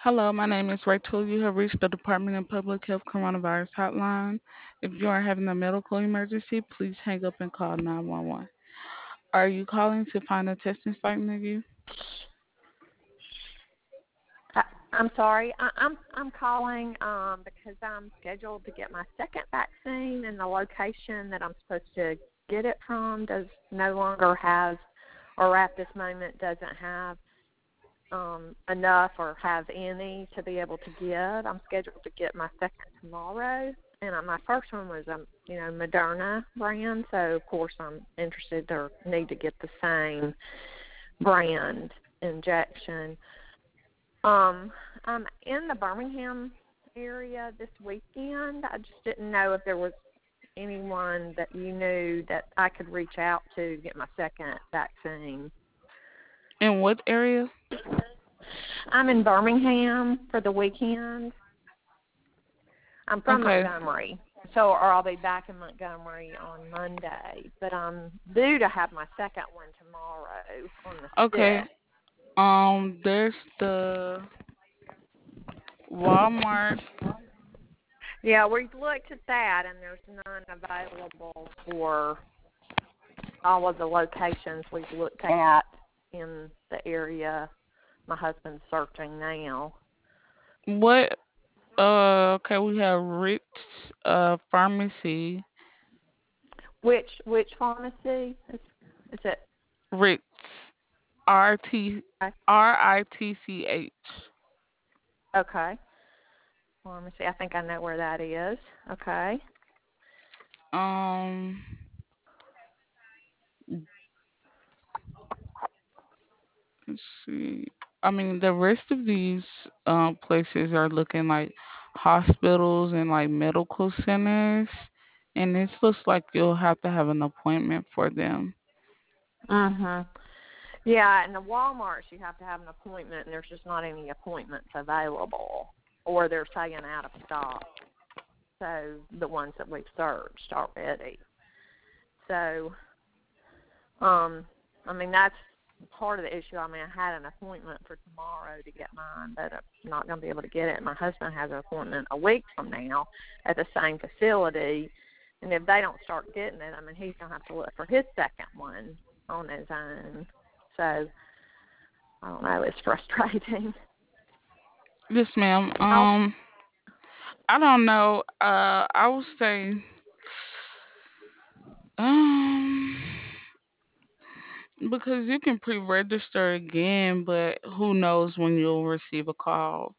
Hello, my name is Rachel. You have reached the Department of Public Health Coronavirus Hotline. If you are having a medical emergency, please hang up and call 911. Are you calling to find a testing site near you? I'm sorry. I'm calling because I'm scheduled to get my second vaccine, and the location that I'm supposed to get it from does no longer have, or at this moment doesn't have enough or have any to be able to give. I'm scheduled to get my second tomorrow, and my first one was Moderna brand. So of course I'm interested or need to get the same brand injection. I'm in the Birmingham area this weekend. I just didn't know if there was anyone that you knew that I could reach out to get my second vaccine. In what area? I'm in Birmingham for the weekend. I'm from Okay. Montgomery, or I'll be back in Montgomery on Monday. But I'm due to have my second one tomorrow on the Okay. 6th. There's the Walmart. Yeah, we've looked at that, and there's none available for all of the locations we've looked at in the area my husband's searching now. What? Okay, we have Rick's Pharmacy. Which pharmacy is it? Rick's. RITCH. Okay, pharmacy. I think I know where that is. Okay. Um, let's see. I mean, the rest of these places are looking like hospitals and like medical centers, and it looks like you'll have to have an appointment for them. Mhm. Yeah, and the WalMarts you have to have an appointment, and there's just not any appointments available, or they're saying out of stock. So the ones that we've searched already. So, I mean that's part of the issue. I mean, I had an appointment for tomorrow to get mine, but I'm not going to be able to get it. My husband has an appointment a week from now at the same facility, and if they don't start getting it, I mean, he's going to have to look for his second one on his own. So, I don't know. It's frustrating. Yes, ma'am. How? I don't know. I would say, um, because you can pre-register again, but who knows when you'll receive a call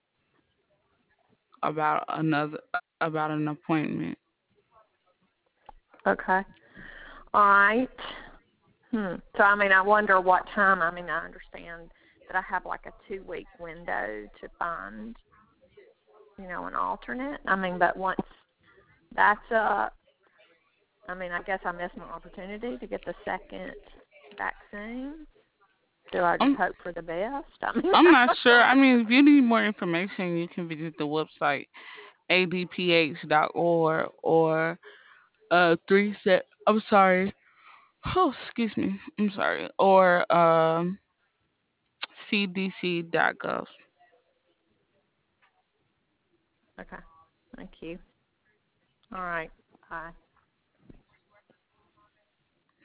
about an appointment. Okay. All right. So, I mean, I wonder what time. I mean, I understand that I have like a 2-week window to find, an alternate. I mean, but once that's up, I mean, I guess I missed my opportunity to get the second vaccine. Do I just I'm hope for the best? I mean, I'm not sure. I mean, if you need more information, you can visit the website adph.org or three set. I'm sorry. Oh, excuse me. I'm sorry. Or cdc.gov. okay. Thank you. All right. Bye.